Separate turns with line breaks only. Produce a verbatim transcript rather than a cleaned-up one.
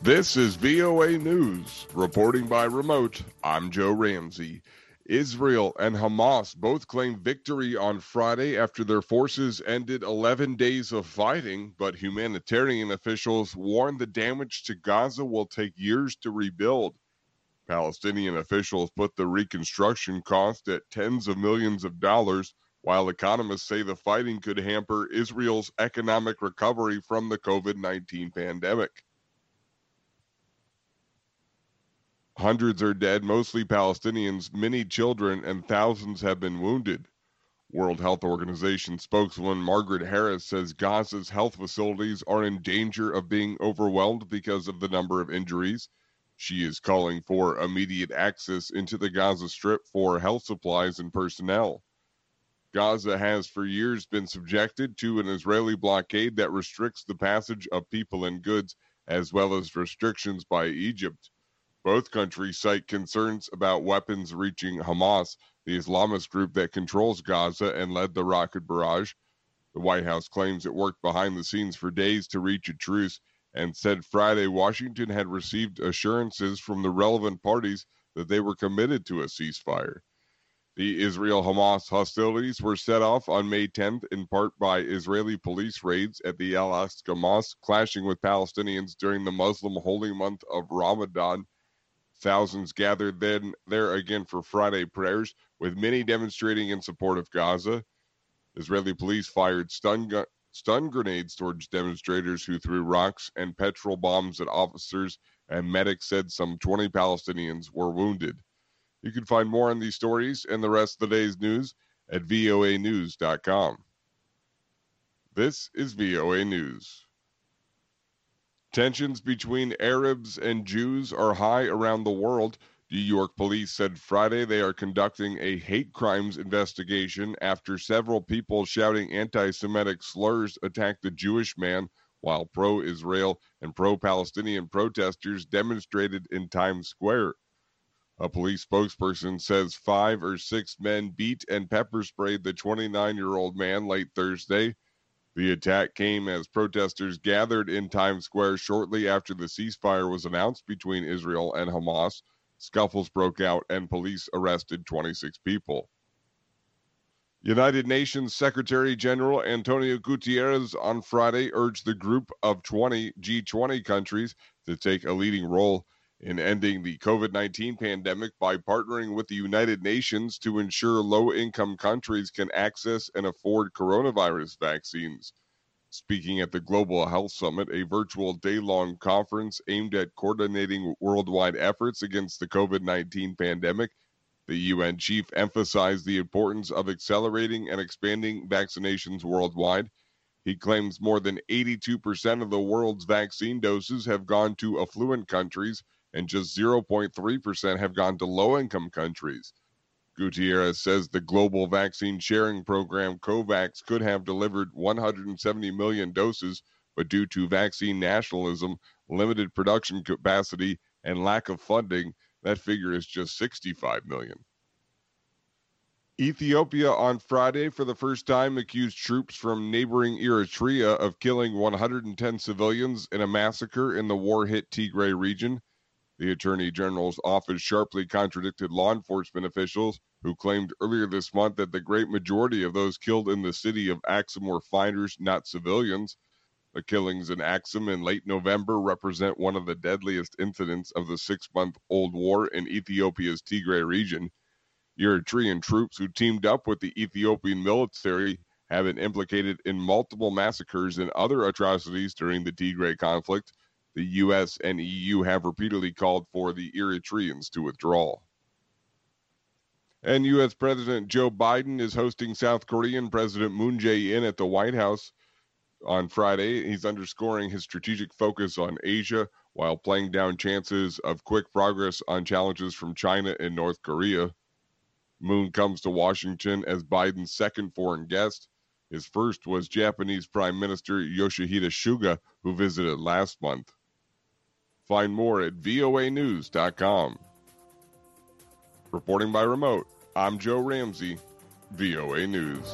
This is V O A News. Reporting by remote, I'm Joe Ramsey. Israel and Hamas both claimed victory on Friday after their forces ended eleven days of fighting, but humanitarian officials warn the damage to Gaza will take years to rebuild. Palestinian officials put the reconstruction cost at tens of millions of dollars, while economists say the fighting could hamper Israel's economic recovery from the covid nineteen pandemic. Hundreds are dead, mostly Palestinians, many children, and thousands have been wounded. World Health Organization spokeswoman Margaret Harris says Gaza's health facilities are in danger of being overwhelmed because of the number of injuries. She is calling for immediate access into the Gaza Strip for health supplies and personnel. Gaza has for years been subjected to an Israeli blockade that restricts the passage of people and goods, as well as restrictions by Egypt. Both countries cite concerns about weapons reaching Hamas, the Islamist group that controls Gaza and led the rocket barrage. The White House claims it worked behind the scenes for days to reach a truce and said Friday Washington had received assurances from the relevant parties that they were committed to a ceasefire. The Israel-Hamas hostilities were set off on May tenth in part by Israeli police raids at the Al-Aqsa Mosque, clashing with Palestinians during the Muslim holy month of Ramadan. Thousands gathered then there again for Friday prayers, with many demonstrating in support of Gaza. Israeli police fired stun, gu- stun grenades towards demonstrators who threw rocks and petrol bombs at officers, and medics said some twenty Palestinians were wounded. You can find more on these stories and the rest of the day's news at V O A news dot com. This is V O A News. Tensions between Arabs and Jews are high around the world. New York police said Friday they are conducting a hate crimes investigation after several people shouting anti-Semitic slurs attacked a Jewish man while pro-Israel and pro-Palestinian protesters demonstrated in Times Square. A police spokesperson says five or six men beat and pepper sprayed the twenty-nine-year-old man late Thursday. The attack came as protesters gathered in Times Square shortly after the ceasefire was announced between Israel and Hamas. Scuffles broke out and police arrested twenty-six people. United Nations Secretary General Antonio Guterres on Friday urged the group of twenty G twenty countries to take a leading role in ending the covid nineteen pandemic by partnering with the United Nations to ensure low-income countries can access and afford coronavirus vaccines. Speaking at the Global Health Summit, a virtual day-long conference aimed at coordinating worldwide efforts against the covid nineteen pandemic, the U N chief emphasized the importance of accelerating and expanding vaccinations worldwide. He claims more than eighty-two percent of the world's vaccine doses have gone to affluent countries, and just zero point three percent have gone to low-income countries. Gutierrez says the global vaccine sharing program COVAX could have delivered one hundred seventy million doses, but due to vaccine nationalism, limited production capacity, and lack of funding, that figure is just sixty-five million. Ethiopia on Friday for the first time accused troops from neighboring Eritrea of killing one hundred ten civilians in a massacre in the war-hit Tigray region. The Attorney General's office sharply contradicted law enforcement officials who claimed earlier this month that the great majority of those killed in the city of Axum were fighters, not civilians. The killings in Axum in late November represent one of the deadliest incidents of the six-month-old war in Ethiopia's Tigray region. Eritrean troops who teamed up with the Ethiopian military have been implicated in multiple massacres and other atrocities during the Tigray conflict. The U S and E U have repeatedly called for the Eritreans to withdraw. And U S President Joe Biden is hosting South Korean President Moon Jae-in at the White House on Friday. He's underscoring his strategic focus on Asia while playing down chances of quick progress on challenges from China and North Korea. Moon comes to Washington as Biden's second foreign guest. His first was Japanese Prime Minister Yoshihide Suga, who visited last month. Find more at V O A news dot com. Reporting by remote, I'm Joe Ramsey, V O A News.